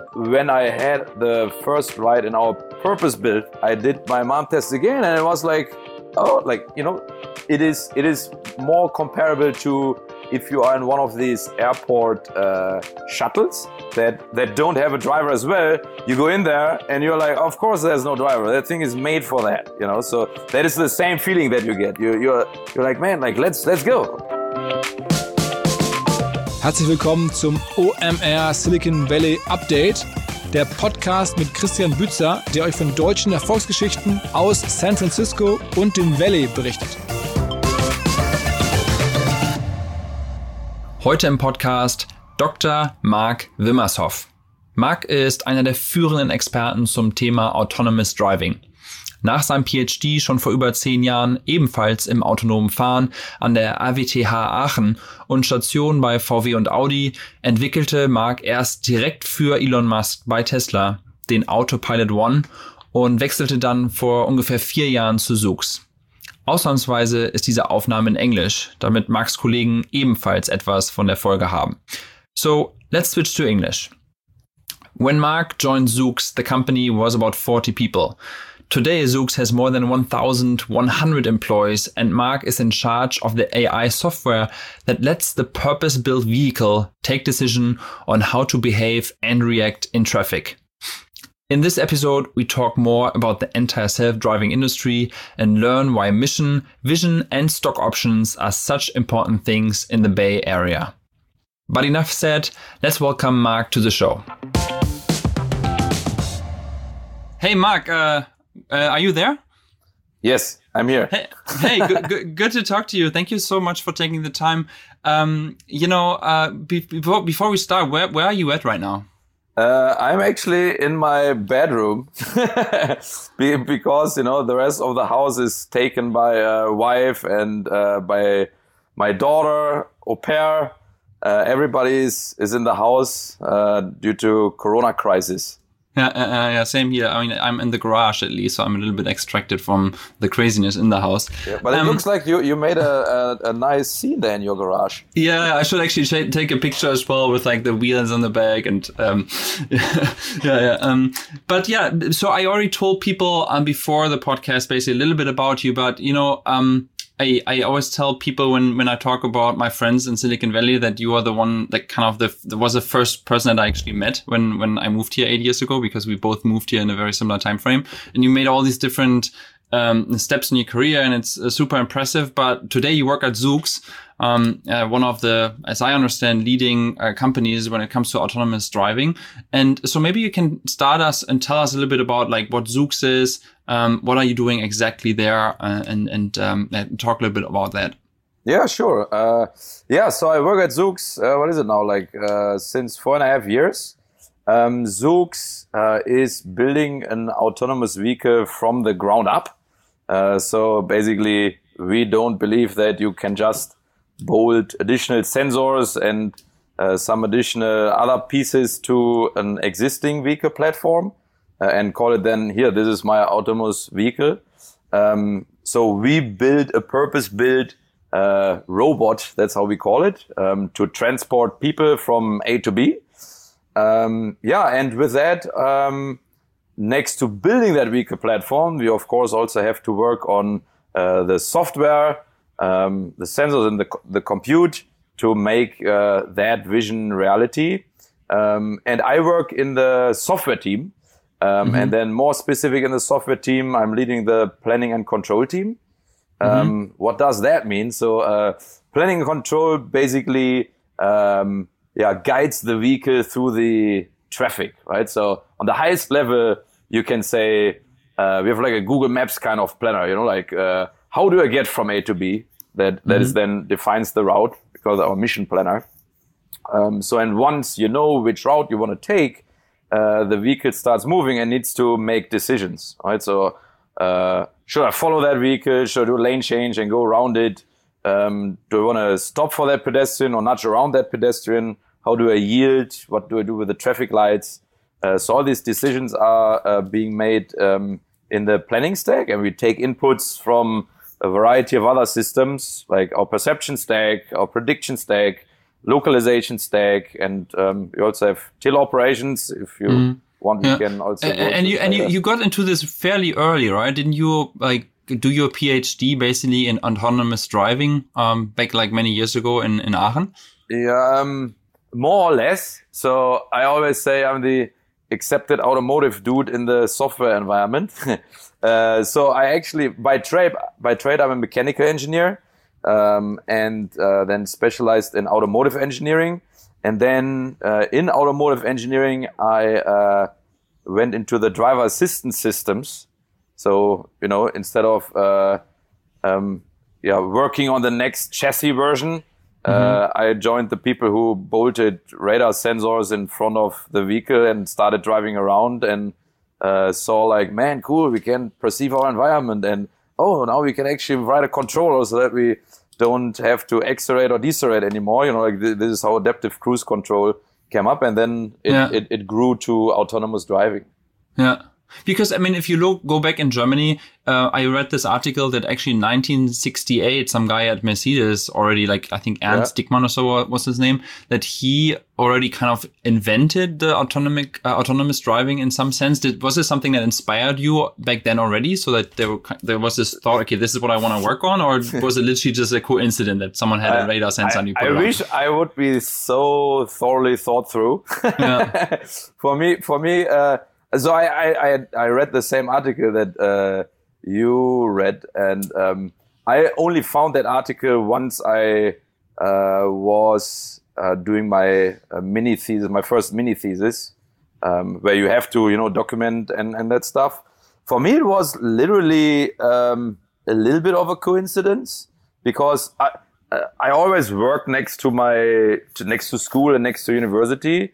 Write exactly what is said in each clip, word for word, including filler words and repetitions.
when I had the first ride in our purpose build, I did my mom test again, and it was like, oh, like, you know, it is it is more comparable to if you are in one of these airport uh, shuttles that, that don't have a driver as well. You go in there and you're like, of course there's no driver. That thing is made for that, you know. So that is the same feeling that you get. You, you're you're like, man, like let's let's go. Herzlich willkommen zum O M R Silicon Valley Update, der Podcast mit Christian Bützer, der euch von deutschen Erfolgsgeschichten aus San Francisco und dem Valley berichtet. Heute im Podcast Doktor Mark Wimmershoff. Mark ist einer der führenden Experten zum Thema Autonomous Driving. Nach seinem P H D schon vor über zehn Jahren ebenfalls im autonomen Fahren an der A W T H Aachen und Stationen bei V W und Audi entwickelte Mark erst direkt für Elon Musk bei Tesla den Autopilot One und wechselte dann vor ungefähr vier Jahren zu Zoox. Ausnahmsweise ist diese Aufnahme in Englisch, damit Marks Kollegen ebenfalls etwas von der Folge haben. So, let's switch to English. When Mark joined Zoox, the company was about forty people. Today, Zoox has more than one thousand one hundred employees, and Mark is in charge of the A I software that lets the purpose-built vehicle take decision on how to behave and react in traffic. In this episode, we talk more about the entire self-driving industry and learn why mission, vision, and stock options are such important things in the Bay Area. But enough said, let's welcome Mark to the show. Hey, Mark, uh, uh, are you there? Yes, I'm here. Hey, hey good, good, good to talk to you. Thank you so much for taking the time. Um, you know, uh, be- before, before we start, where, where are you at right now? Uh, I'm actually in my bedroom because, you know, the rest of the house is taken by a wife and uh, by my daughter, au pair. Uh, everybody is, is in the house uh, due to Corona crisis. Yeah, uh, yeah, same here. I mean, I'm in the garage at least, so I'm a little bit extracted from the craziness in the house. Yeah, but it um, looks like you, you made a, a, a nice scene there in your garage. Yeah, I should actually sh- take a picture as well with like the wheels on the back and um, yeah, yeah. Um, but yeah, so I already told people um, before the podcast basically a little bit about you, but you know, um, I, I always tell people when, when I talk about my friends in Silicon Valley that you are the one that kind of the, the was the first person that I actually met when, when I moved here eight years ago, because we both moved here in a very similar time frame. And you made all these different um, steps in your career, and it's uh, super impressive. But today you work at Zoox, um, uh, one of the, as I understand, leading uh, companies when it comes to autonomous driving. And so maybe you can start us and tell us a little bit about like what Zoox is. Um, what are you doing exactly there, uh, and and um, talk a little bit about that. Yeah, sure. Uh, yeah, so I work at Zoox. Uh, what is it now? Like uh, since four and a half years. Um, Zoox uh, is building an autonomous vehicle from the ground up. Uh, so basically, we don't believe that you can just bolt additional sensors and uh, some additional other pieces to an existing vehicle platform. Uh, and call it then, here, this is my autonomous vehicle. Um, so we build a purpose-built uh, robot, that's how we call it, um, to transport people from A to B. Um, yeah, and with that, um, next to building that vehicle platform, we of course also have to work on uh, the software, um, the sensors and the, the compute to make uh, that vision reality. Um, and I work in the software team. Um, mm-hmm. And then more specific in the software team, I'm leading the planning and control team. Um, mm-hmm. What does that mean? So, uh, planning and control basically, um, yeah, guides the vehicle through the traffic, right? So on the highest level, you can say, uh, we have like a Google Maps kind of planner, you know, like, uh, how do I get from A to B? That, that mm-hmm. is then defines the route, because our mission planner. Um, so, and once you know which route you want to take, Uh, the vehicle starts moving and needs to make decisions, right? So, uh, should I follow that vehicle? Should I do a lane change and go around it? Um, do I want to stop for that pedestrian or nudge around that pedestrian? How do I yield? What do I do with the traffic lights? Uh, so all these decisions are uh, being made um, in the planning stack, and we take inputs from a variety of other systems, like our perception stack, our prediction stack, localization stack, and um, you also have teleoperations. If you mm. want, you yeah. can also. And, and you and you, you got into this fairly early, right? Didn't you like do your PhD basically in autonomous driving um, back like many years ago in in Aachen? Yeah, um, more or less. So I always say I'm the accepted automotive dude in the software environment. uh, so I actually, by trade, by trade, I'm a mechanical engineer, um, and uh, then specialized in automotive engineering. And then uh, in automotive engineering, I uh, went into the driver assistance systems. So, you know, instead of uh, um, yeah, working on the next chassis version, Uh, mm-hmm. I joined the people who bolted radar sensors in front of the vehicle and started driving around and uh, saw like, man, cool, we can perceive our environment. And, oh, now we can actually write a controller so that we don't have to accelerate or decelerate anymore. You know, like th- this is how adaptive cruise control came up. And then it, yeah. it, it grew to autonomous driving. Yeah. Because, I mean, if you look, go back in Germany, uh, I read this article that actually in nineteen sixty-eight, some guy at Mercedes already, like, I think Ernst yeah. Dickmann or so was his name, that he already kind of invented the autonomic, uh, autonomous driving in some sense. Did, was this something that inspired you back then already? So that there, were, there was this thought, okay, this is what I want to work on? Or was it literally just a coincidence that someone had a radar sensor I, and you put I it on? I wish I would be so thoroughly thought through. Yeah. for me, for me, uh, So I, I, I read the same article that uh, you read, and um, I only found that article once I uh, was uh, doing my uh, mini thesis, my first mini thesis, um, where you have to, you know, document and, and that stuff. For me, it was literally um, a little bit of a coincidence because I, I always worked next to my to, next to school and next to university.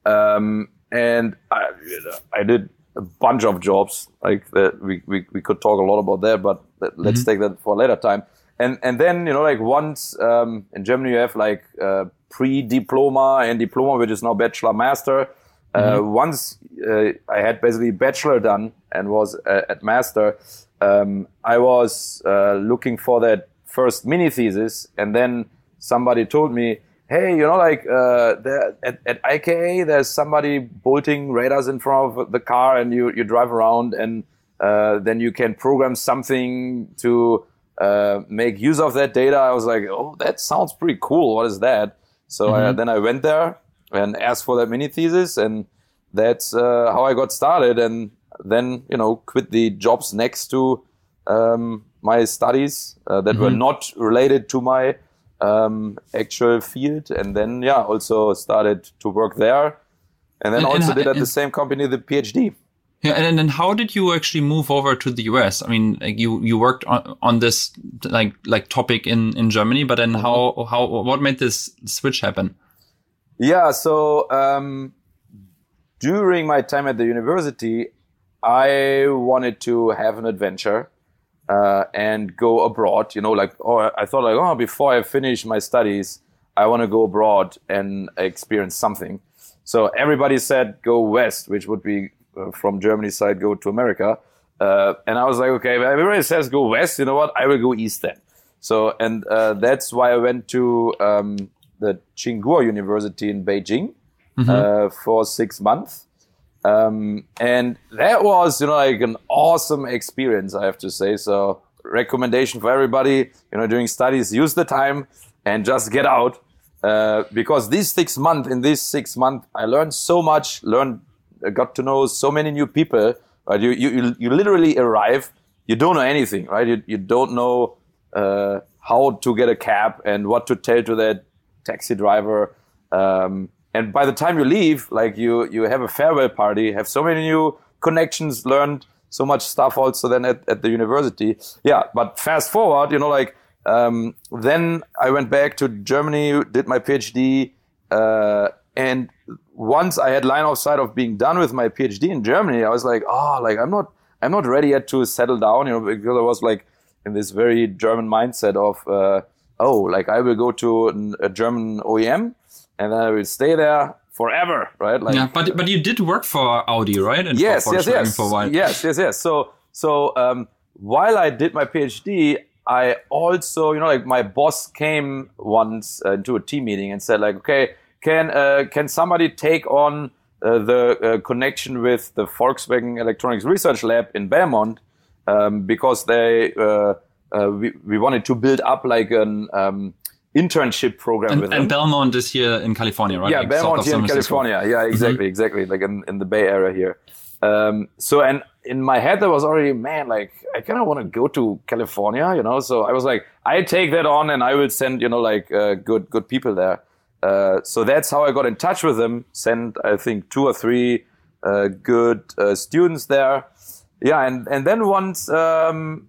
Um, And I, I did a bunch of jobs like that. We, we, we could talk a lot about that, but let's mm-hmm. take that for a later time. And, and then, you know, like once, um, in Germany, you have like, uh, pre-diploma and diploma, which is now bachelor master. Mm-hmm. Uh, once, uh, I had basically bachelor done and was uh, at master, um, I was, uh, looking for that first mini thesis. And then somebody told me, hey, you know, like uh, there, at, at I K A, there's somebody bolting radars in front of the car, and you, you drive around, and uh, then you can program something to uh, make use of that data. I was like, oh, that sounds pretty cool. What is that? So mm-hmm. I, then I went there and asked for that mini thesis, and that's uh, how I got started. And then, you know, quit the jobs next to um, my studies uh, that mm-hmm. were not related to my Um, actual field, and then yeah, also started to work there, and then and, also and, did at and, the same company the PhD. Yeah, and then how did you actually move over to the U S? I mean, like you you worked on, on this like like topic in in Germany, but then how how what made this switch happen? Yeah, so um, during my time at the university, I wanted to have an adventure. Uh, and go abroad, you know, like, oh, I thought like, oh, before I finish my studies, I want to go abroad and experience something. So everybody said, go west, which would be uh, from Germany's side, go to America. Uh, and I was like, okay, but everybody says go west, you know what? I will go east then. So, and uh, that's why I went to um, the Tsinghua University in Beijing mm-hmm. uh, for six months. Um, and that was, you know, like an awesome experience, I have to say. So recommendation for everybody, you know, during studies, use the time and just get out. Uh, because these six months, in these six months, I learned so much, learned, got to know so many new people, right? You, you, you literally arrive, you don't know anything, right? You, you don't know, uh, how to get a cab and what to tell to that taxi driver. Um, And by the time you leave, like you, you have a farewell party, have so many new connections, learned so much stuff also then at, at the university. Yeah. But fast forward, you know, like, um, then I went back to Germany, did my PhD, uh, and once I had line of sight of being done with my PhD in Germany, I was like, oh, like I'm not, I'm not ready yet to settle down, you know, because I was like in this very German mindset of, uh, oh, like I will go to an, a German O E M. And then I will stay there forever, right? Like, yeah, but but you did work for Audi, right? And yes, for yes, yes. For a while. Yes, yes, yes. So so um, while I did my PhD, I also, you know, like my boss came once uh, to a team meeting and said like, okay, can uh, can somebody take on uh, the uh, connection with the Volkswagen Electronics Research Lab in Belmont um, because they uh, uh, we we wanted to build up like an um, internship program and, with and them. Belmont is here in California, right? Yeah, like Belmont here in California. Yeah, exactly, mm-hmm. exactly, like in, in the Bay Area here. Um, so, and in my head, there was already, man, like, I kind of want to go to California, you know? So I was like, I take that on and I will send, you know, like, uh, good, good people there. Uh, so that's how I got in touch with them. Sent, I think, two or three, uh, good, uh, students there. Yeah. And, and then once, um,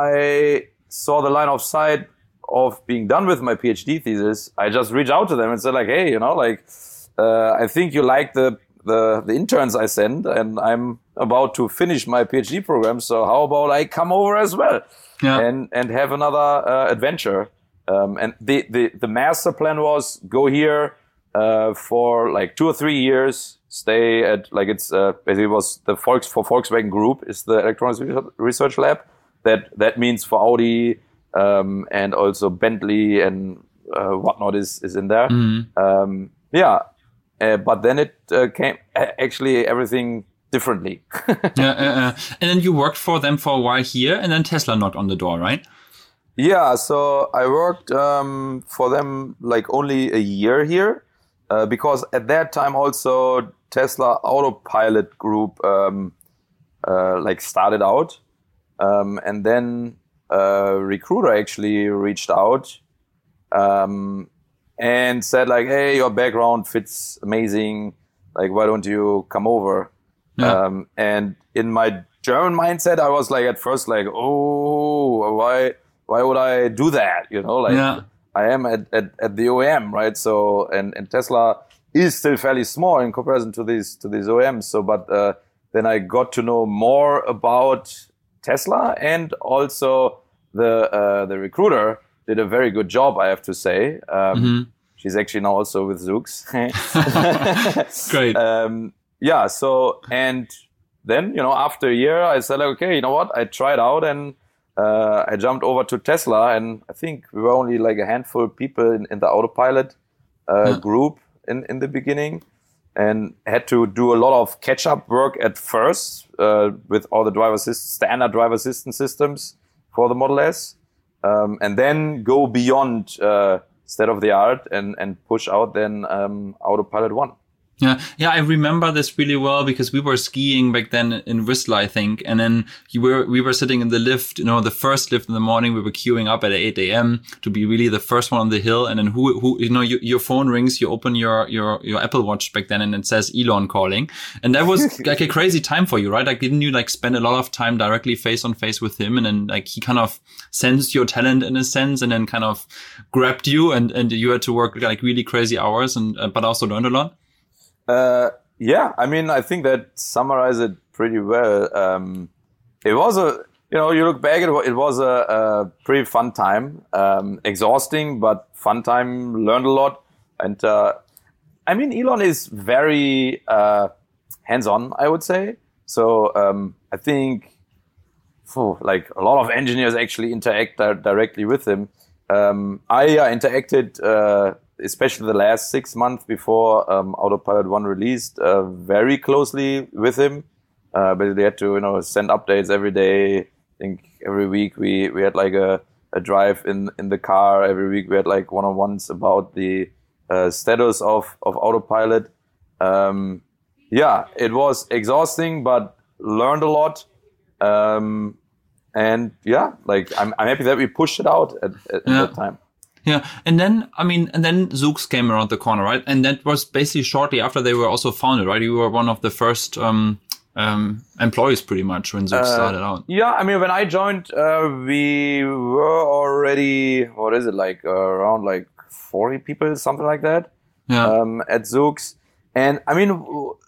I saw the line of sight of being done with my PhD thesis, I just reached out to them and said like, hey, you know, like, uh, I think you like the, the, the interns I send and I'm about to finish my PhD program. So how about I come over as well yeah. and, and have another, uh, adventure. Um, and the, the, the master plan was go here, uh, for like two or three years, stay at like it's, uh, basically was the Volks for Volkswagen Group is the Electronics Research Lab. That, that means for Audi, um, and also Bentley and, uh, whatnot is, is in there. Mm-hmm. Um, yeah. Uh, but then it uh, came actually everything differently. yeah, uh, uh. And then you worked for them for a while here, and then Tesla knocked on the door, right? Yeah, so I worked um, for them like only a year here, uh, because at that time also Tesla Autopilot Group um, uh, like started out, um, and then a recruiter actually reached out. Um, And said like, hey, your background fits amazing. Like, why don't you come over? Yeah. Um, and in my German mindset, I was like, at first, like, oh, why, why would I do that? You know, like, yeah. I am at, at, at the O E M, right? So, and, and Tesla is still fairly small in comparison to these, to these O E Ms. So, but, uh, then I got to know more about Tesla, and also the, uh, the recruiter did a very good job, I have to say. Um, mm-hmm. She's actually now also with Zoox. Great. Um, yeah. So, and then, you know, after a year, I said, like, okay, you know what? I tried out and uh, I jumped over to Tesla, and I think we were only like a handful of people in, in the Autopilot uh, yeah. group in, in the beginning, and had to do a lot of catch-up work at first uh, with all the driver assist, standard driver assistance systems for the Model S. Um, and then go beyond uh, state of the art and, and push out then um, Autopilot One. Yeah, yeah, I remember this really well because we were skiing back then in Whistler, I think, and then you were we were sitting in the lift, you know, the first lift in the morning. We were queuing up at eight a.m. to be really the first one on the hill, and then who who you know you, your phone rings, you open your your your Apple Watch back then, and it says Elon calling, and that was like a crazy time for you, right? Like, didn't you like spend a lot of time directly face on face with him, and then like he kind of sensed your talent in a sense, and then kind of grabbed you, and and you had to work like really crazy hours, and uh, but also learned a lot. Uh, yeah, I mean, I think that summarizes it pretty well. Um, it was a, you know, you look back, it, it was a, a pretty fun time, um, exhausting, but fun time, learned a lot. And, uh, I mean, Elon is very, uh, hands-on, I would say. So, um, I think, oh, like a lot of engineers actually interact di- directly with him. Um, I uh, interacted, uh, especially the last six months before um, Autopilot One released, uh, very closely with him. Uh, but they had to, you know, send updates every day. I think every week we, we had like a, a drive in, in the car. Every week we had like one-on-ones about the uh, status of, of Autopilot. Um, yeah, it was exhausting, but learned a lot. Um, and yeah, like I'm, I'm happy that we pushed it out at, at yeah. that time. Yeah, and then, I mean, and then Zoox came around the corner, right? And that was basically shortly after they were also founded, right? You were one of the first um, um, employees pretty much when Zoox uh, started out. Yeah, I mean, when I joined, uh, we were already, what is it, like uh, around like forty people, something like that, yeah. um, at Zoox. And I mean,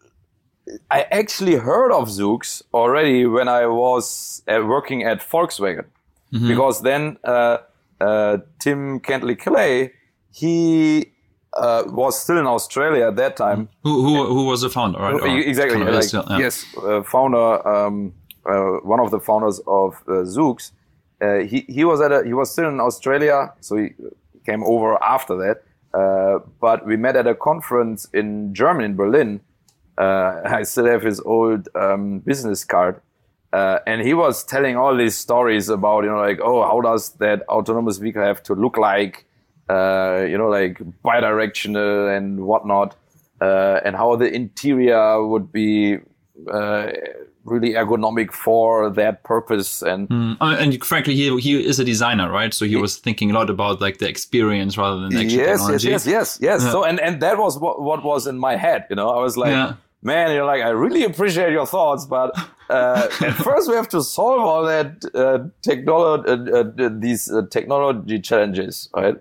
I actually heard of Zoox already when I was uh, working at Volkswagen, mm-hmm. because then... Uh, Uh, Tim Kentley-Clay, he uh, was still in Australia at that time. Who who, who was the founder, right? Or exactly. Like, still, yeah. Yes, uh, founder, um, uh, one of the founders of uh, Zoox. uh, he he was at a he was still in Australia, so he came over after that. Uh, but we met at a conference in Germany, in Berlin. Uh, I still have his old um, business card. Uh, and he was telling all these stories about, you know, like, oh, how does that autonomous vehicle have to look like, uh, you know, like bidirectional and whatnot, uh, and how the interior would be uh, really ergonomic for that purpose. And mm. and frankly, he he is a designer, right? So he was thinking a lot about like the experience rather than actual yes, technology. Yes, yes, yes, yes. Yeah. So and and that was what what was in my head. You know, I was like, yeah. man, you're like, I really appreciate your thoughts, but uh, at first we have to solve all that uh, technology, uh, uh, these uh, technology challenges, right?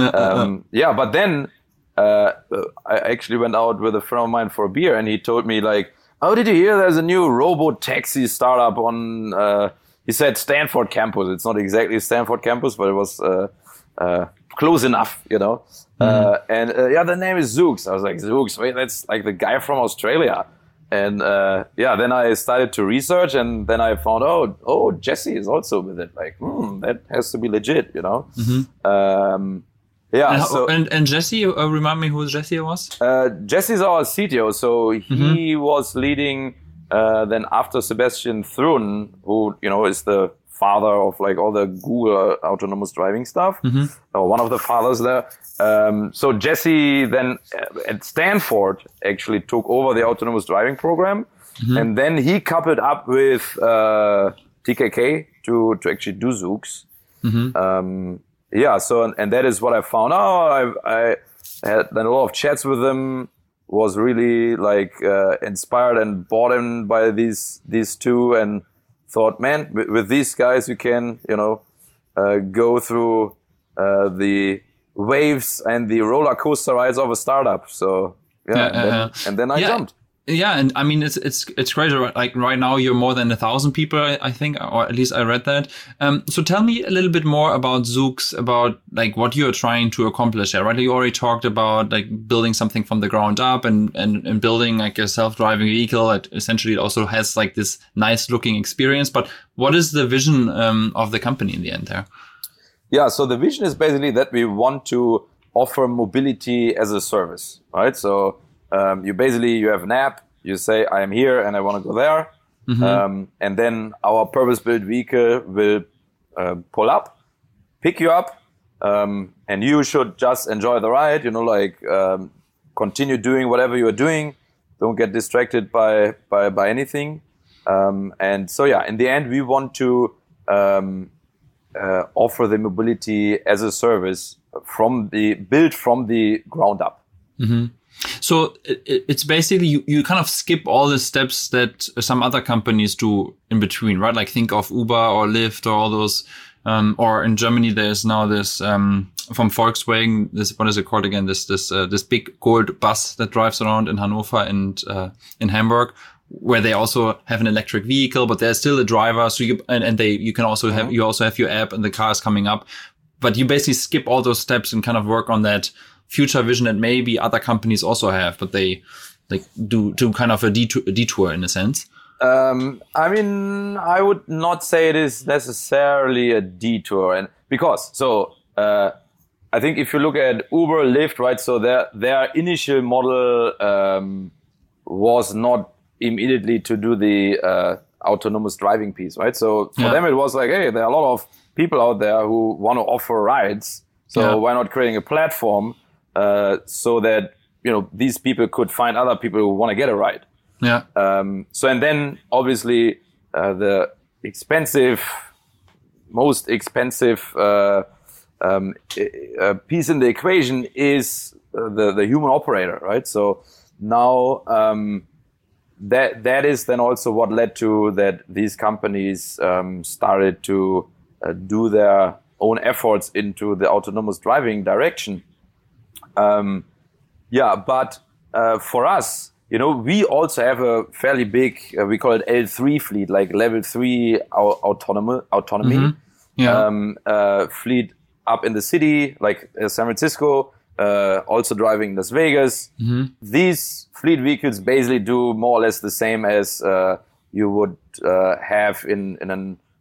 um, yeah, but then uh, I actually went out with a friend of mine for a beer, and he told me like, oh, did you hear there's a new robo-taxi startup on, uh, he said Stanford campus. It's not exactly Stanford campus, but it was uh, uh, close enough, you know. Mm. Uh, and uh, yeah, the name is Zoox. I was like, Zoox, wait, that's like the guy from Australia. And uh, yeah, then I started to research, and then I found out, oh, Jesse is also with it. Like, hmm, that has to be legit, you know. Mm-hmm. Um, yeah. And, so, and, and Jesse, uh, remind me who Jesse was? Uh, Jesse's our C T O. So he mm-hmm. was leading uh, then after Sebastian Thrun, who, you know, is the father of like all the Google autonomous driving stuff, mm-hmm. or one of the fathers there. Um, so Jesse then at Stanford actually took over the autonomous driving program, mm-hmm. and then he coupled up with uh, T K K to to actually do Zoox. Mm-hmm. Um, yeah, so and, and that is what I found out. I, I had then a lot of chats with them. Was really like uh, inspired and bought in by these these two, and thought, man, with, with these guys you can, you know, uh, go through uh, the waves and the roller coaster rides of a startup. So yeah, yeah and, then, uh, and then I yeah, jumped. Yeah, and I mean it's it's it's crazy. Like right now, you're more than a thousand people, I think, or at least I read that. Um, so tell me a little bit more about Zoox, about like what you're trying to accomplish there. Right, you already talked about like building something from the ground up and and, and building like a self-driving vehicle that essentially also has like this nice looking experience. But what is the vision um, of the company in the end there? Yeah, so the vision is basically that we want to offer mobility as a service, right? So um, you basically, you have an app, you say, I am here and I want to go there. Mm-hmm. Um, and then our purpose-built vehicle will uh, pull up, pick you up, um, and you should just enjoy the ride, you know, like um, continue doing whatever you are doing. Don't get distracted by, by, by anything. Um, and so, yeah, in the end, we want to um, Uh, offer the mobility as a service from the built from the ground up. Mm-hmm. So it, it's basically you, you kind of skip all the steps that some other companies do in between, right? Like think of Uber or Lyft or all those. Um, or in Germany, there's now this um, from Volkswagen. This what is it called again? This this uh, this big gold bus that drives around in Hanover and uh, in Hamburg, where they also have an electric vehicle, but there's still a driver. So you, and, and they, you can also have, mm-hmm. you also have your app and the car is coming up, but you basically skip all those steps and kind of work on that future vision that maybe other companies also have, but they, like do, do kind of a detour, a detour in a sense. Um, I mean, I would not say it is necessarily a detour, and because, so, uh, I think if you look at Uber, Lyft, right? So their, their initial model, um, was not immediately to do the uh, autonomous driving piece, right? So for yeah. them, it was like, hey, there are a lot of people out there who want to offer rides. So yeah. why not creating a platform uh, so that, you know, these people could find other people who want to get a ride. Yeah. Um, so, and then obviously uh, the expensive, most expensive uh, um, uh, piece in the equation is uh, the, the human operator, right? So now, um, That that is then also what led to that these companies um, started to uh, do their own efforts into the autonomous driving direction. Um, yeah, but uh, for us, you know, we also have a fairly big, uh, we call it L three fleet, like level three au- autonomy, autonomy mm-hmm. yeah. um, uh, fleet up in the city, like uh, San Francisco. Uh, also driving Las Vegas. Mm-hmm. These fleet vehicles basically do more or less the same as uh, you would uh, have in, in an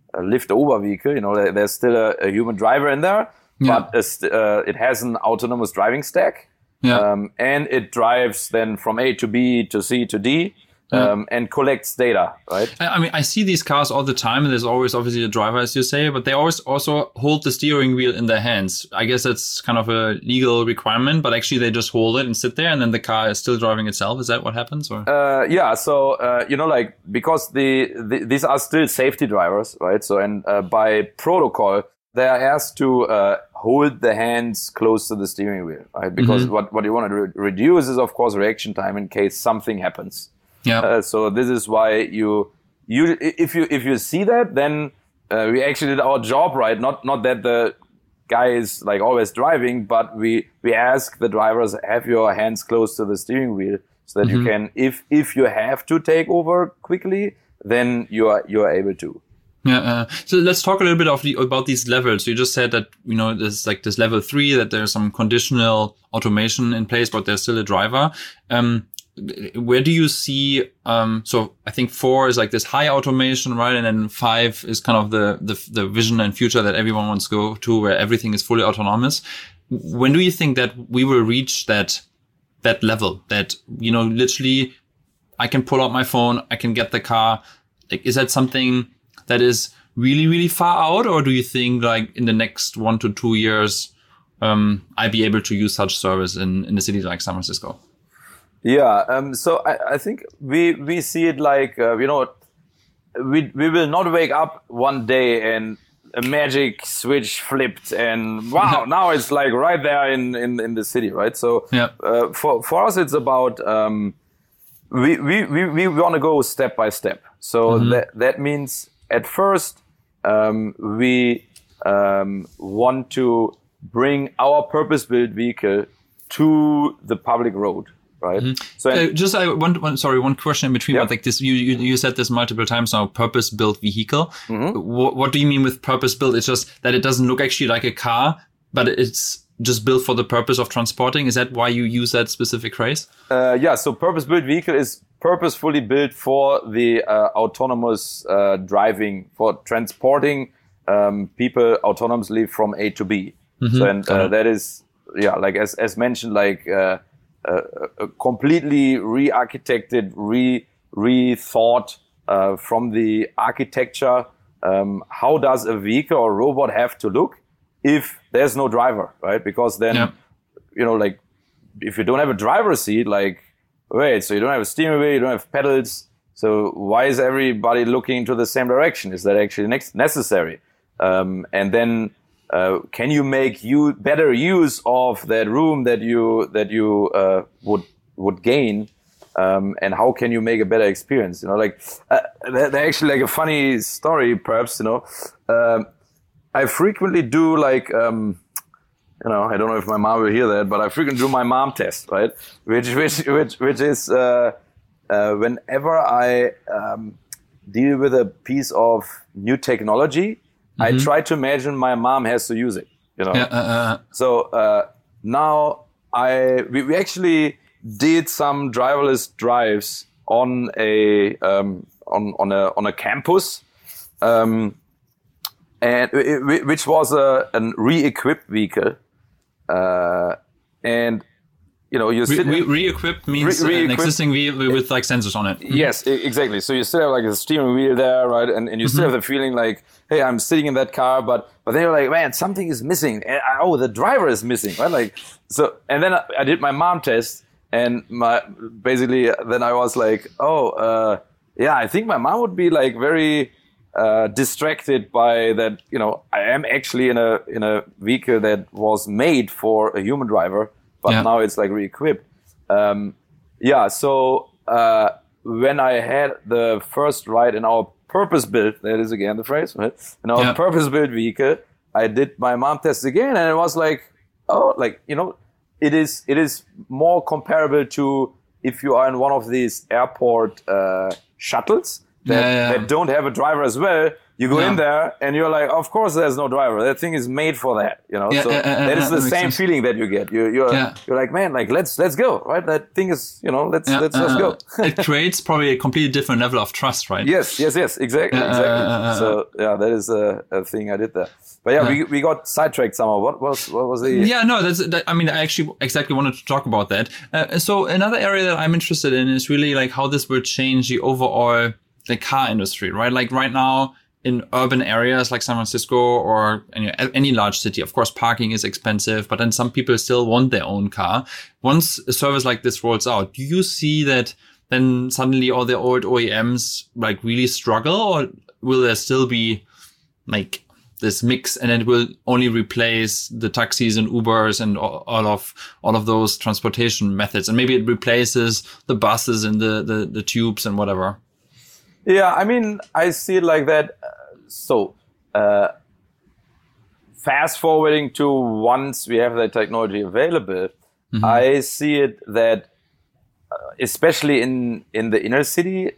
a lift-over vehicle. You know, there, there's still a, a human driver in there, yeah. but it's, uh, it has an autonomous driving stack. Yeah. Um, and it drives then from A to B to C to D. Um, and collects data, right? I mean, I see these cars all the time, and there's always obviously a driver, as you say, but they always also hold the steering wheel in their hands. I guess that's kind of a legal requirement, but actually they just hold it and sit there, and then the car is still driving itself. Is that what happens? Or uh, yeah, so uh, you know, like because the, the these are still safety drivers, right? So and uh, by protocol, they are asked to uh, hold the hands close to the steering wheel, right? Because mm-hmm. what what you want to re- reduce is, of course, reaction time in case something happens. Yeah. Uh, so this is why you, you, if you, if you see that, then uh, we actually did our job right. Not, not that the guy is like always driving, but we, we ask the drivers, have your hands close to the steering wheel so that mm-hmm. you can, if, if you have to take over quickly, then you are, you are able to. Yeah. Uh, so let's talk a little bit of the, about these levels. You just said that, you know, there's like this level three, that there's some conditional automation in place, but there's still a driver. Um, Where do you see, um, so I think four is like this high automation, right? And then five is kind of the, the, the vision and future that everyone wants to go to, where everything is fully autonomous. When do you think that we will reach that, that level that, you know, literally I can pull out my phone, I can get the car? Like, is that something that is really, really far out? Or do you think like in the next one to two years, um, I'd be able to use such service in, in a city like San Francisco? Yeah, um, so I, I think we we see it like, uh, you know, we we will not wake up one day and a magic switch flipped and wow, now it's like right there in, in, in the city, right? So yeah. uh, for for us, it's about, um, we, we, we, we want to go step by step. So mm-hmm. that, that means at first um, we um, want to bring our purpose-built vehicle to the public road. Right. Mm-hmm. So uh, just I one, one sorry one question in between. Yeah. But like this, you, you you said this multiple times now. Purpose-built vehicle. Mm-hmm. What, what do you mean with purpose-built? It's just that it doesn't look actually like a car, but it's just built for the purpose of transporting. Is that why you use that specific phrase? Uh, yeah. So purpose-built vehicle is purposefully built for the uh, autonomous uh, driving, for transporting um, people autonomously from A to B. Mm-hmm. So and uh, that is yeah, like as as mentioned, like. Uh, Uh, a completely re-architected, re rethought uh, from the architecture. Um, how does a vehicle or robot have to look if there's no driver, right? Because then, yeah. you know, like if you don't have a driver's seat, like wait, so you don't have a steering wheel, you don't have pedals. So why is everybody looking into the same direction? Is that actually next necessary? Um, and then. Uh, can you make you better use of that room that you that you uh, would would gain, um, and how can you make a better experience? You know, like uh, they're actually like a funny story, perhaps. You know, um, I frequently do like um, you know I don't know if my mom will hear that, but I frequently do my mom test, right? Which which which which is uh, uh, whenever I um, deal with a piece of new technology. Mm-hmm. I try to imagine my mom has to use it, you know. Yeah, uh, uh. So uh, now I we, we actually did some driverless drives on a um, on on a on a campus, um, and it, which was a an re-equipped vehicle, uh, and. You know, you sit re- re-equipped means re- re-equipped. An existing vehicle with like sensors on it. Mm-hmm. Yes, exactly. So you still have like a steering wheel there, right? And, and you mm-hmm. still have the feeling like, hey, I'm sitting in that car, but but then you're like, man, something is missing. And, oh, the driver is missing, right? Like so. And then I, I did my mom test, and my basically then I was like, oh, uh, yeah, I think my mom would be like very uh, distracted by that. You know, I am actually in a in a vehicle that was made for a human driver. But yeah. now it's like re-equipped. Um, yeah, so uh, when I had the first ride in our purpose-built, that is again the phrase, right? In our yeah. purpose-built vehicle, I did my mom test again, and it was like, oh, like, you know, it is it is more comparable to if you are in one of these airport uh, shuttles that, yeah, yeah. that don't have a driver as well. You go yeah. in there and you're like, of course there's no driver. That thing is made for that, you know. Yeah, so uh, uh, that is uh, the that same sense. feeling that you get. You, you're Yeah. you're like, man, like let's let's go, right? That thing is, you know, let's Yeah, let's uh, let's go. It creates probably a completely different level of trust, right? Yes, yes, yes, exactly, Uh, exactly. uh, uh, so yeah, that is a, a thing I did there. But yeah, Uh. we we got sidetracked somehow. What was what was the? Yeah, no, that's. That, I mean, I actually exactly wanted to talk about that. Uh, so another area that I'm interested in is really like how this will change the overall the car industry, right? Like right now in urban areas like San Francisco or any, any large city, of course, parking is expensive, but then some people still want their own car. Once a service like this rolls out, do you see that then suddenly all the old O E Ms like really struggle, or will there still be like this mix and it will only replace the taxis and Ubers and all, all of all of those transportation methods, and maybe it replaces the buses and the the, the tubes and whatever? Yeah, I mean, I see it like that. So, uh, fast forwarding to once we have that technology available, mm-hmm. I see it that, uh, especially in, in the inner city,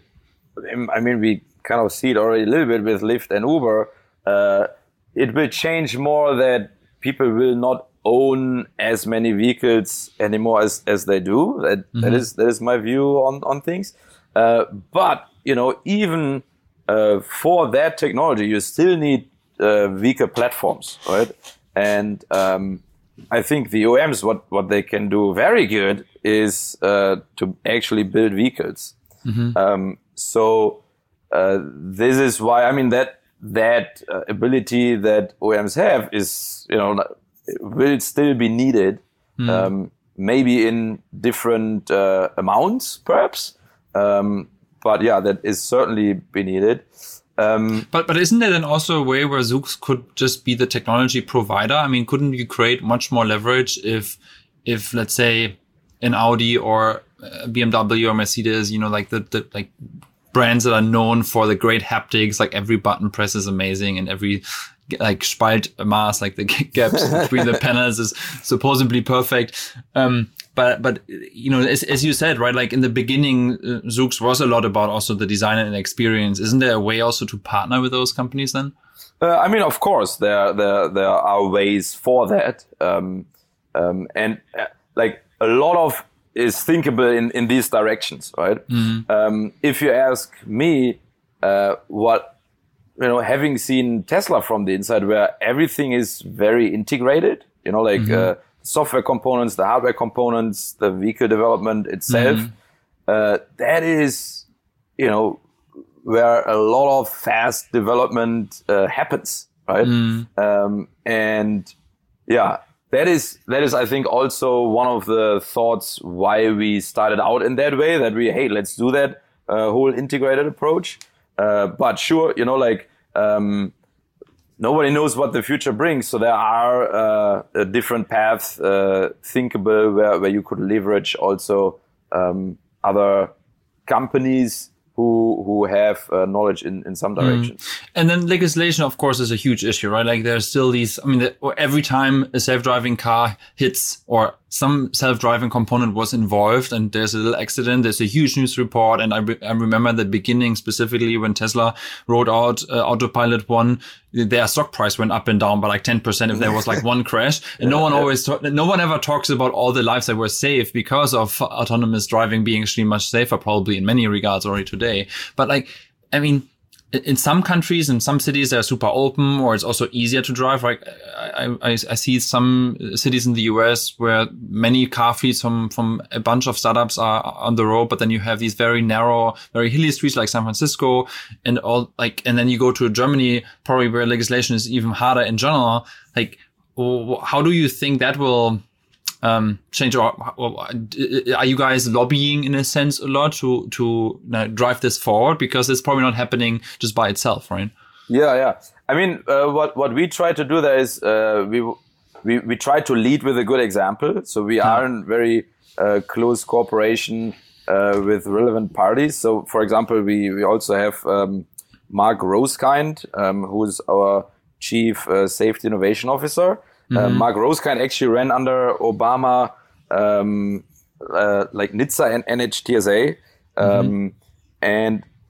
I mean, we kind of see it already a little bit with Lyft and Uber. Uh, it will change more that people will not own as many vehicles anymore as, as they do. That, mm-hmm. that is that is my view on, on things. Uh, but, you know, even uh, for that technology, you still need uh, vehicle platforms, right? And um, I think the O E Ms, what, what they can do very good is uh, to actually build vehicles. Mm-hmm. Um, so uh, this is why, I mean, that that uh, ability that O E Ms have is, you know, will still be needed, mm. um, maybe in different uh, amounts, perhaps. Um, but yeah, that is certainly be needed. Um, but but isn't there then also a way where Zoox could just be the technology provider? I mean, couldn't you create much more leverage if if let's say an Audi or a B M W or Mercedes, you know, like the, the like brands that are known for the great haptics, like every button press is amazing and every like Spaltmaß, like the gaps between the panels is supposedly perfect. Um, but, but, you know, as, as you said, right, like in the beginning, uh, Zoox was a lot about also the design and experience. Isn't there a way also to partner with those companies then? Uh, I mean, of course, there, there, there are ways for that. Um, um, and uh, like a lot of is thinkable in, in these directions, right? Mm-hmm. Um, if you ask me, uh, what, you know, having seen Tesla from the inside where everything is very integrated, you know, like, mm-hmm. uh, software components, the hardware components, the vehicle development itself, mm-hmm. uh, that is, you know, where a lot of fast development, uh, happens, right? Mm-hmm. Um, and yeah, That is, that is, I think, also one of the thoughts why we started out in that way, that we, hey, let's do that uh, whole integrated approach. Uh, but sure, you know, like, um, nobody knows what the future brings. So there are uh, a different paths uh, thinkable where, where you could leverage also um, other companies who who have uh, knowledge in, in some direction. Mm. And then legislation, of course, is a huge issue, right? Like there's still these, I mean, the, every time a self-driving car hits or some self-driving component was involved and there's a little accident, there's a huge news report. And I, re- I remember the beginning specifically when Tesla rolled out uh, Autopilot one, their stock price went up and down by like ten percent if there was like one crash. And no one always, ta- no one ever talks about all the lives that were saved because of autonomous driving being actually much safer, probably in many regards already today. But like, I mean, in some countries, in some cities, they're super open, or it's also easier to drive. Like I, I, I see some cities in the U S where many car fleets from, from a bunch of startups are on the road, but then you have these very narrow, very hilly streets like San Francisco and all like, and then you go to Germany, probably where legislation is even harder in general. Like, how do you think that will Um, change, or, or are you guys lobbying in a sense a lot to to uh, drive this forward, because it's probably not happening just by itself, right? Yeah, yeah. I mean, uh, what what we try to do there is uh, we we we try to lead with a good example. So we yeah. are in very uh, close cooperation uh, with relevant parties. So, for example, we we also have um, Mark Rosekind, um, who is our Chief uh, Safety Innovation Officer. Uh, Mark Rosekind actually ran under Obama, um, uh, like N H T S A and N H T S A. Um, mm-hmm. And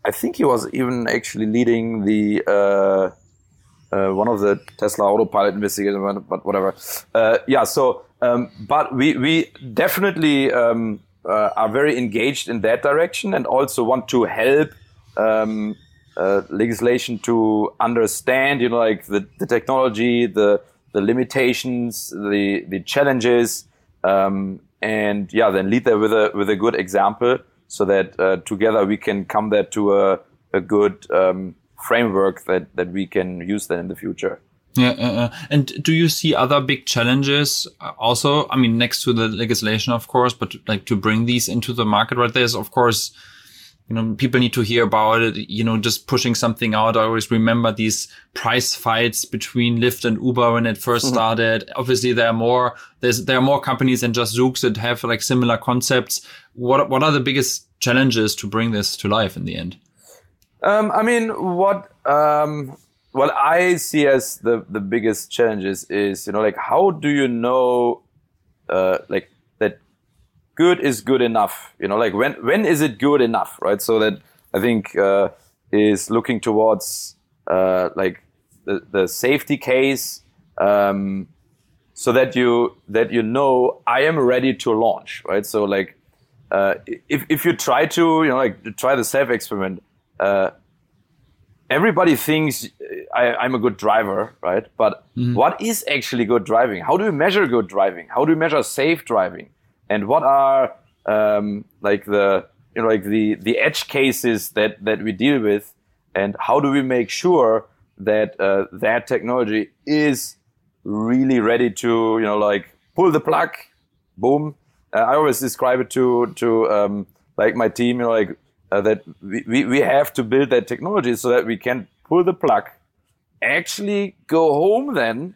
I think he was even actually leading the uh, uh, one of the Tesla autopilot investigations, but whatever. Uh, yeah. So, um, but we we definitely um, uh, are very engaged in that direction, and also want to help um, uh, legislation to understand, you know, like the, the technology, the the limitations, the the challenges, um, and yeah, then lead there with a with a good example, so that uh, together we can come there to a a good um, framework that that we can use then in the future. Yeah, uh, and do you see other big challenges also? I mean, next to the legislation, of course, but like to bring these into the market, right? There's, of course, you know, people need to hear about it, you know, just pushing something out. I always remember these price fights between Lyft and Uber when it first mm-hmm. started. Obviously, there are more, there's, there are more companies than just Zoox that have like similar concepts. What, what are the biggest challenges to bring this to life in the end? Um, I mean, what, um, what I see as the, the biggest challenges is, you know, like, how do you know, uh, like, that good is good enough? You know, like, when, when is it good enough, right? So that I think, uh, is looking towards, uh, like, the, the safety case, um, so that you, that you know, I am ready to launch, right? So, like, uh, if, if you try to, you know, like, try the self experiment, uh, everybody thinks I, I'm a good driver, right? But mm-hmm. what is actually good driving? How do we measure good driving? How do we measure safe driving? And what are um, like the you know like the the edge cases that that we deal with? And how do we make sure that uh, that technology is really ready to you know like pull the plug? Boom! Uh, I always describe it to to um, like my team, you know, like. Uh, that we, we have to build that technology so that we can pull the plug, actually go home then,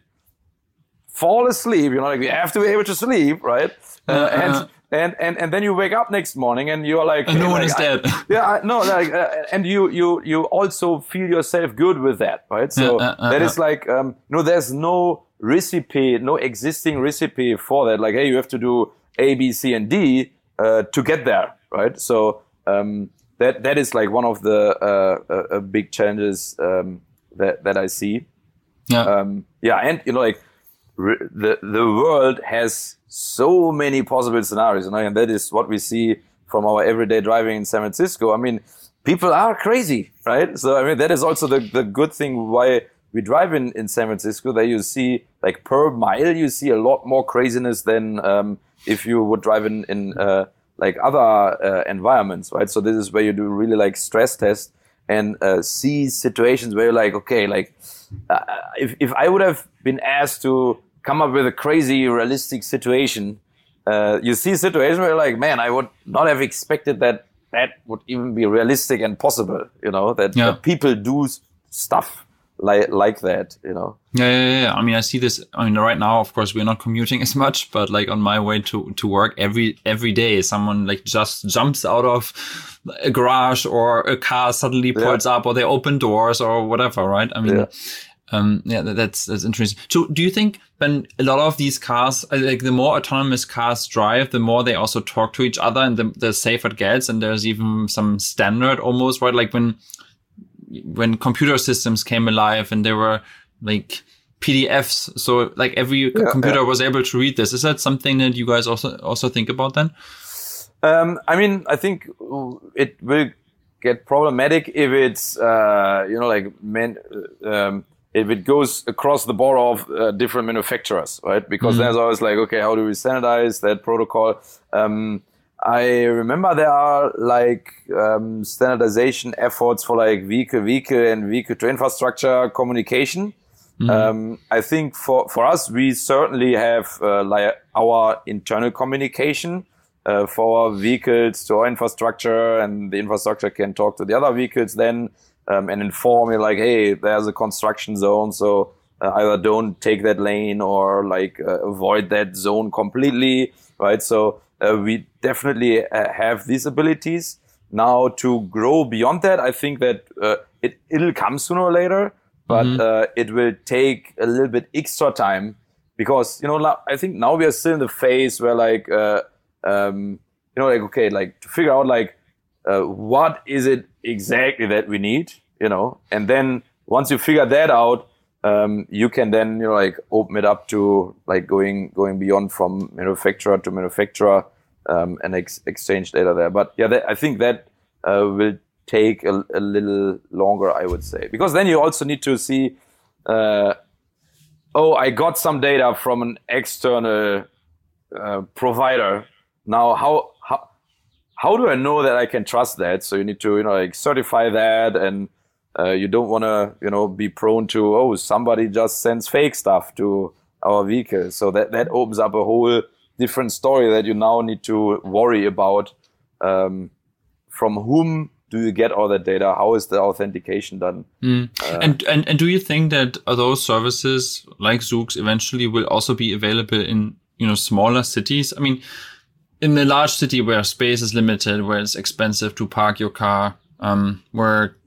fall asleep, you know, like we have to be able to sleep, right? Uh, uh, and, uh, and, and, and then you wake up next morning and you're like, and no hey, one like, is dead. I, yeah, I, no, like, uh, and you, you, you also feel yourself good with that, right? So uh, uh, that uh, is like, um, no, there's no recipe, no existing recipe for that. Like, hey, you have to do A, B, C, and D, uh, to get there, right? So, um, That that is like one of the uh, uh, big challenges um, that that I see. Yeah, um, yeah, and you know, like re- the the world has so many possible scenarios, you know, and that is what we see from our everyday driving in San Francisco. I mean, people are crazy, right? So I mean, that is also the the good thing why we drive in in San Francisco. That you see, like per mile, you see a lot more craziness than um, if you would drive in in uh, like other uh, environments, right? So this is where you do really like stress test and uh, see situations where you're like, okay, like uh, if if I would have been asked to come up with a crazy realistic situation, uh, you see a situation where you're like, man, I would not have expected that that would even be realistic and possible, you know, that, yeah. that people do stuff like like that, you know. Yeah, yeah, yeah. I mean, I see this. I mean, right now, of course, we're not commuting as much, but like on my way to to work, every every day, someone like just jumps out of a garage or a car suddenly pulls yeah. up, or they open doors or whatever, right? I mean, yeah, um, yeah that, that's that's interesting. So, do you think when a lot of these cars, like the more autonomous cars drive, the more they also talk to each other, and the, the safer it gets, and there's even some standard almost, right? Like when. when computer systems came alive and there were like P D Fs, so like every yeah, computer yeah. was able to read this. Is that something that you guys also also think about then? Um, I mean, I think it will get problematic if it's uh, you know like man, um, if it goes across the border of uh, different manufacturers, right? Because mm-hmm. there's always like, okay, how do we standardize that protocol? Um, I remember there are like um, standardization efforts for like vehicle-vehicle and vehicle-to-infrastructure communication. Mm-hmm. Um, I think for, for us, we certainly have uh, like our internal communication uh, for our vehicles to our infrastructure, and the infrastructure can talk to the other vehicles then um, and inform you like, hey, there's a construction zone, so uh, either don't take that lane or like uh, avoid that zone completely, right? So Uh, we definitely uh, have these abilities. Now to grow beyond that, I think that uh, it, it'll come sooner or later, but mm-hmm. uh, it will take a little bit extra time because, you know, I think now we are still in the phase where like, uh, um, you know, like, okay, like to figure out like uh, what is it exactly that we need, you know, and then once you figure that out, um, you can then, you know, like open it up to like going, going beyond from manufacturer to manufacturer, um, and ex- exchange data there. But yeah, that, I think that, uh, will take a, a little longer, I would say, because then you also need to see, uh, oh, I got some data from an external uh, provider. Now, how how how do I know that I can trust that? So you need to, you know, like certify that, and uh, you don't want to, you know, be prone to, oh, somebody just sends fake stuff to our vehicle. So that that opens up a whole different story that you now need to worry about. Um, from whom do you get all that data? How is the authentication done? Mm. Uh, and, and and do you think that those services like Zoox eventually will also be available in, you know, smaller cities? I mean, in a large city where space is limited, where it's expensive to park your car, um, where,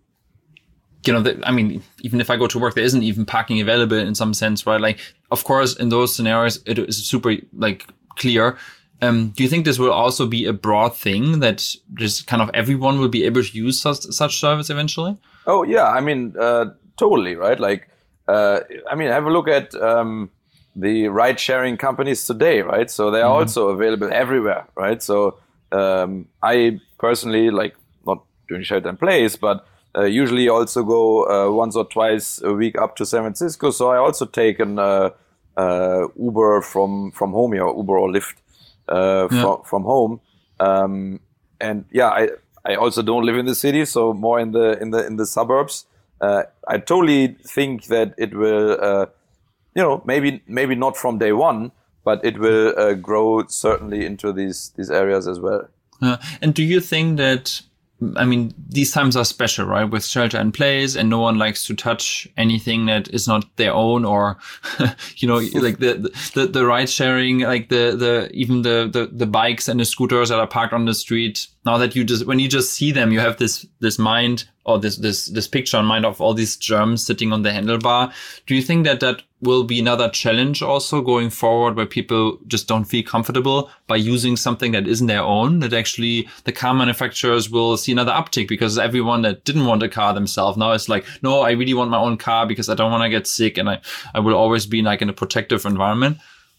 you know, the, I mean, even if I go to work, there isn't even parking available in some sense, right? Like, of course, in those scenarios, it is super like clear. Um, do you think this will also be a broad thing that just kind of everyone will be able to use such, such service eventually? Oh, yeah. I mean, uh, totally, right? Like, uh, I mean, have a look at um, the ride-sharing companies today, right? So they are mm-hmm. also available everywhere, right? So um, I personally, like, not doing shelter in place, but uh, usually also go uh, once or twice a week up to San Francisco. So I also take an uh, uh, Uber from, from home here, Uber or Lyft. Uh, yeah. from, from home. Um, and yeah, I, I also don't live in the city, so more in the, in the, in the suburbs. Uh, I totally think that it will, uh, you know, maybe, maybe not from day one, but it will uh, grow certainly into these, these areas as well. Uh, and do you think that, I mean, these times are special, right? With shelter in place, and no one likes to touch anything that is not their own, or, you know, like the, the, the ride sharing, like the, the, even the, the, the bikes and the scooters that are parked on the street. Now that you just, when you just see them, you have this, this mind or this, this, this picture in mind of all these germs sitting on the handlebar. Do you think that that will be another challenge also going forward, where people just don't feel comfortable by using something that isn't their own, that actually the car manufacturers will see another uptick because everyone that didn't want a car themselves now is like, no, I really want my own car because I don't want to get sick, and I, I will always be like in a protective environment?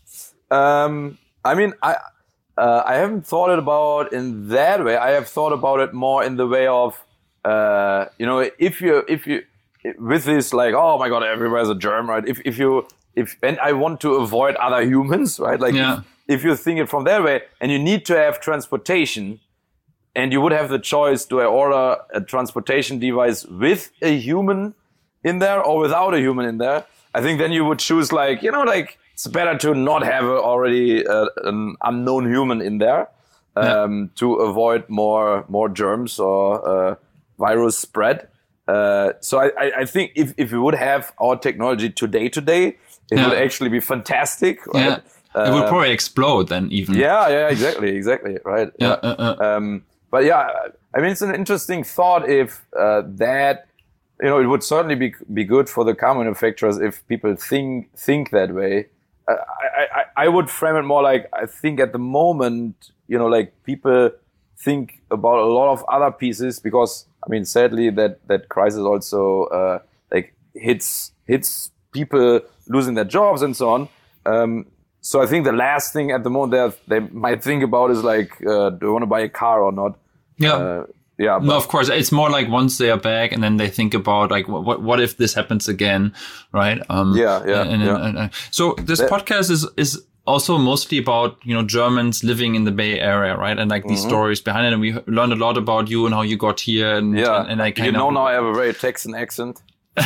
Um, I mean, I, uh, I haven't thought it about in that way. I have thought about it more in the way of, uh, you know, if you, if you, with this, like, oh my God, everywhere's a germ, right? If if you if and I want to avoid other humans, right? Like, yeah. if, if you think it from that way, and you need to have transportation, and you would have the choice: do I order a transportation device with a human in there or without a human in there? I think then you would choose, like, you know, like it's better to not have a, already uh, an unknown human in there, um, yeah. to avoid more more germs or uh, virus spread. Uh, so I, I think if, if we would have our technology today, today, it yeah. would actually be fantastic. Right? Yeah. Uh, it would probably explode then even. Yeah, yeah, exactly, exactly, right. Yeah. yeah. Uh, uh. Um, but yeah, I mean, it's an interesting thought if uh, that, you know, it would certainly be be good for the car manufacturers if people think think that way. I, I, I would frame it more like, I think at the moment, you know, like people think about a lot of other pieces because, I mean, sadly, that, that crisis also uh, like hits hits people losing their jobs and so on. Um, so I think the last thing at the moment they they might think about is like, uh, do I want to buy a car or not? Yeah, uh, yeah. But no, of course, it's more like once they are back, and then they think about like, what what if this happens again, right? Um, yeah, yeah. And, yeah. And, and, so this that, podcast is is. also mostly about, you know, Germans living in the Bay Area, right? And like these mm-hmm. stories behind it. And we learned a lot about you and how you got here. And, yeah. and, and I kind you of know now I have a very Texan accent.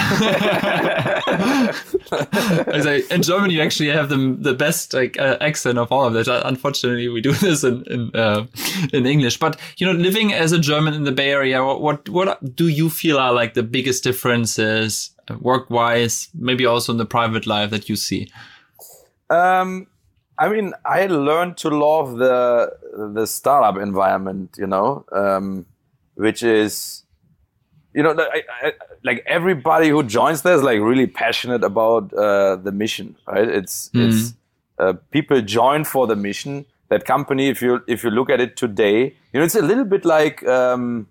In Germany, you actually have the the best like uh, accent of all of that. Unfortunately, we do this in in, uh, in English. But you know, living as a German in the Bay Area, what what, what do you feel are like the biggest differences, work wise, maybe also in the private life that you see? Um. I mean, I learned to love the the startup environment, you know, um, which is, you know, I, I, like everybody who joins there is like really passionate about uh, the mission, right? It's mm. it's uh, people join for the mission. that company, if you if you look at it today, you know, it's a little bit like, um,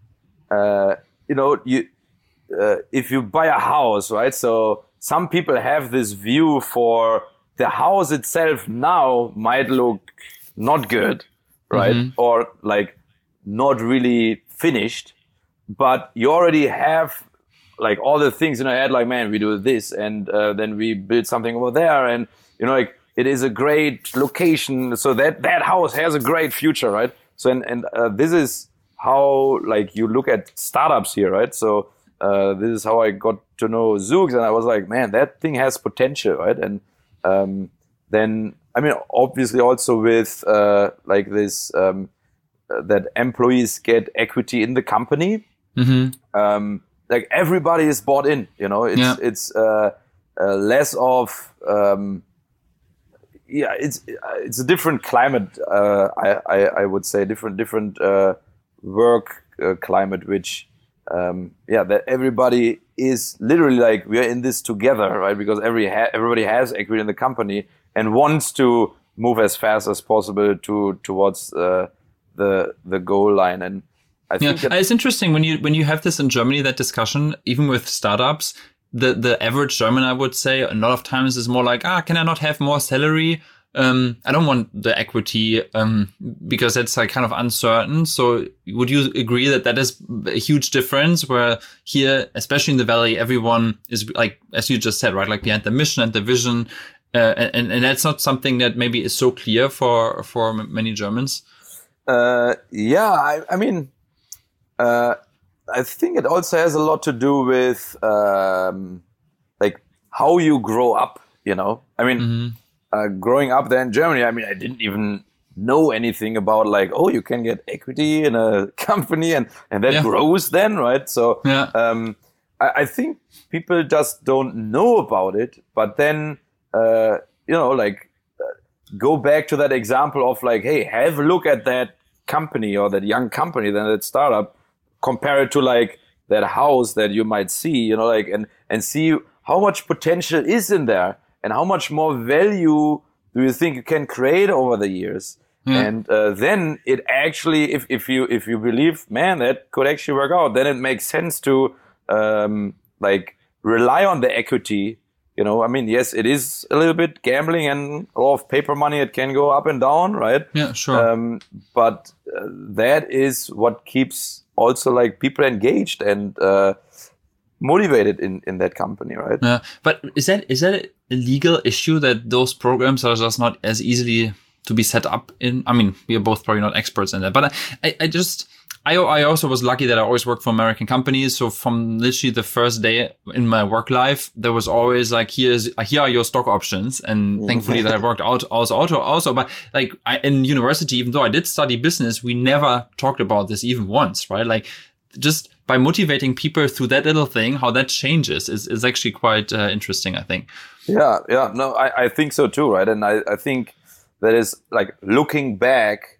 uh, you know, you uh, if you buy a house, right? So some people have this view for the house itself now might look not good, right? Mm-hmm. Or like not really finished, but you already have like all the things in your head, like, man, we do this and uh, then we build something over there, and you know, like it is a great location, so that that house has a great future, right? So and and uh, this is how like you look at startups here, right? So uh, this is how I got to know Zoox, and I was like, man, that thing has potential, right? And um, then I mean, obviously also with uh, like this um, uh, that employees get equity in the company. Mm-hmm. Um, like everybody is bought in, you know, it's, yeah. it's, uh, uh, less of, um, yeah, it's, it's a different climate. Uh, I, I, I would say different, different, uh, work uh, climate, which, um, yeah, that everybody is literally like, we are in this together, right? Because every, ha- everybody has equity in the company and wants to move as fast as possible to, towards, uh, the, the goal line. And, I think yeah, it's interesting when you when you have this in Germany, that discussion, even with startups, the the average German, I would say, a lot of times is more like, ah, can I not have more salary? Um, I don't want the equity um, because it's like kind of uncertain. So would you agree that that is a huge difference where here, especially in the Valley, everyone is like, as you just said, right, like behind the mission and the vision. Uh, and, and that's not something that maybe is so clear for, for many Germans. Uh, yeah, I, I mean, Uh, I think it also has a lot to do with um, like how you grow up, you know. I mean, mm-hmm. uh, growing up there in Germany, I mean, I didn't even know anything about like, oh, you can get equity in a company and, and that yeah. grows then, right? So yeah. um, I, I think people just don't know about it. But then, uh, you know, like uh, go back to that example of like, hey, have a look at that company or that young company, then that startup. Compare it to like that house that you might see, you know, like, and, and see how much potential is in there and how much more value do you think you can create over the years? Yeah. And, uh, then it actually, if, if you, if you believe, man, that could actually work out, then it makes sense to, um, like rely on the equity. You know, I mean, yes, it is a little bit gambling and a lot of paper money. It can go up and down, right? Yeah, sure. Um, but uh, that is what keeps also like people engaged and uh, motivated in, in that company, right? Yeah, but is that is that a legal issue that those programs are just not as easily to be set up in? I mean, we are both probably not experts in that, but I, I just. I, I also was lucky that I always worked for American companies. So from literally the first day in my work life, there was always like, here's, here are your stock options. And thankfully that I worked out also, also, also, but like I, in university, even though I did study business, we never talked about this even once, right? Like just by motivating people through that little thing, how that changes is, is actually quite uh, interesting, I think. Yeah. Yeah. No, I, I think so too. Right. And I, I think that is like looking back,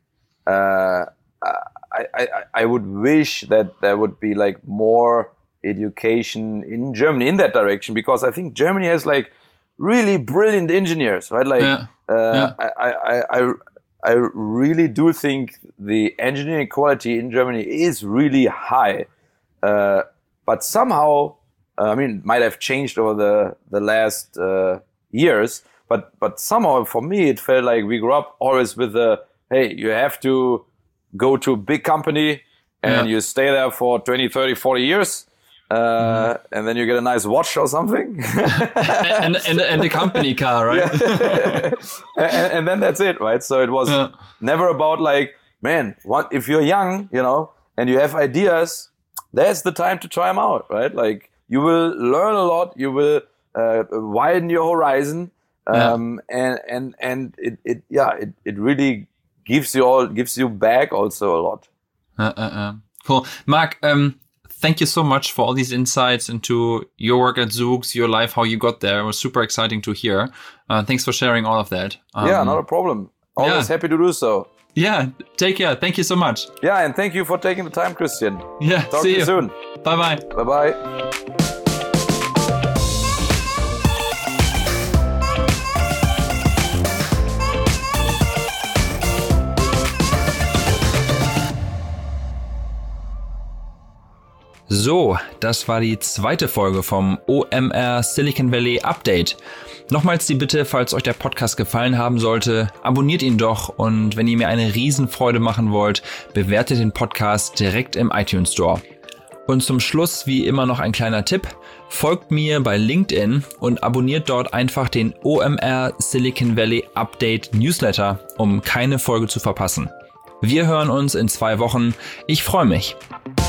uh, uh I, I, I would wish that there would be like more education in Germany in that direction, because I think Germany has like really brilliant engineers, right? Like, yeah. Uh, yeah. I, I, I, I really do think the engineering quality in Germany is really high. Uh, but somehow, uh, I mean, might have changed over the, the last, uh, years, but, but somehow for me, it felt like we grew up always with the, hey, you have to go to a big company and yeah. you stay there for twenty, thirty, forty years. Uh, mm. And then you get a nice watch or something. and, and, and a company car, right? Yeah. and, and then that's it, right? So it was yeah. never about like, man, what if you're young, you know, and you have ideas, that's the time to try them out, right? Like you will learn a lot. You will, uh, widen your horizon. Um, yeah. and, and, and it, it, yeah, it, it really gives you all, gives you back also a lot. Uh, uh, uh. Cool. Mark, um, thank you so much for all these insights into your work at Zoox, your life, how you got there. It was super exciting to hear. Uh, thanks for sharing all of that. Um, yeah, not a problem. Always yeah. happy to do so. Yeah, take care. Thank you so much. Yeah, and thank you for taking the time, Christian. Yeah, talk see to you you soon. Bye-bye. Bye-bye. So, das war die zweite Folge vom O M R Silicon Valley Update. Nochmals die Bitte, falls euch der Podcast gefallen haben sollte, abonniert ihn doch und wenn ihr mir eine Riesenfreude machen wollt, bewertet den Podcast direkt im iTunes Store. Und zum Schluss wie immer noch ein kleiner Tipp. Folgt mir bei LinkedIn und abonniert dort einfach den O M R Silicon Valley Update Newsletter, um keine Folge zu verpassen. Wir hören uns in zwei Wochen. Ich freue mich.